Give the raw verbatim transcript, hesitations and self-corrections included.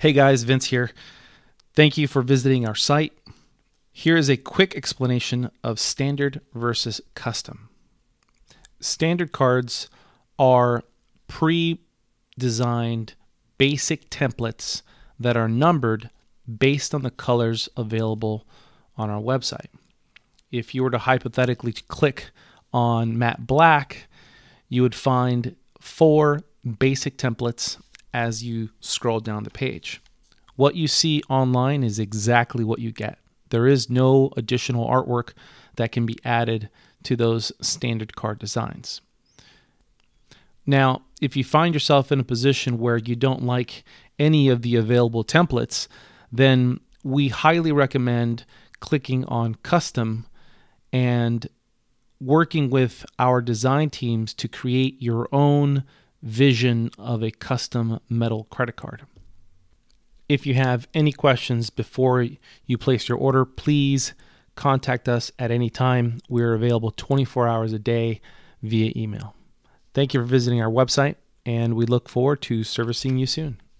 Hey guys, Vince here. Thank you for visiting our site. Here is a quick explanation of standard versus custom. Standard cards are pre-designed basic templates that are numbered based on the colors available on our website. If you were to hypothetically click on matte black, you would find four basic templates as you scroll down the page. What you see online is exactly what you get. There is no additional artwork that can be added to those standard card designs. Now, if you find yourself in a position where you don't like any of the available templates, then we highly recommend clicking on custom and working with our design teams to create your own vision of a custom metal credit card. If you have any questions before you place your order, please contact us at any time. We're available twenty-four hours a day via email. Thank you for visiting our website, and we look forward to servicing you soon.